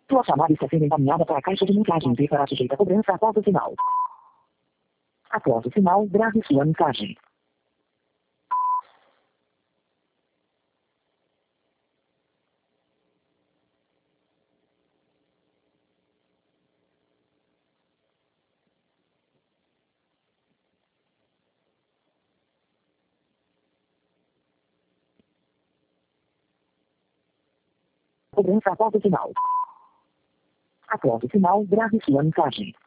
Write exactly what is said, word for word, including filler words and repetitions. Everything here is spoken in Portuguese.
Sua chamada está sendo encaminhada para a caixa de mensagens e será sujeita a cobrança após o sinal. Após o sinal, grave sua mensagem. Cobrança após o sinal. Após o sinal, grave sua mensagem.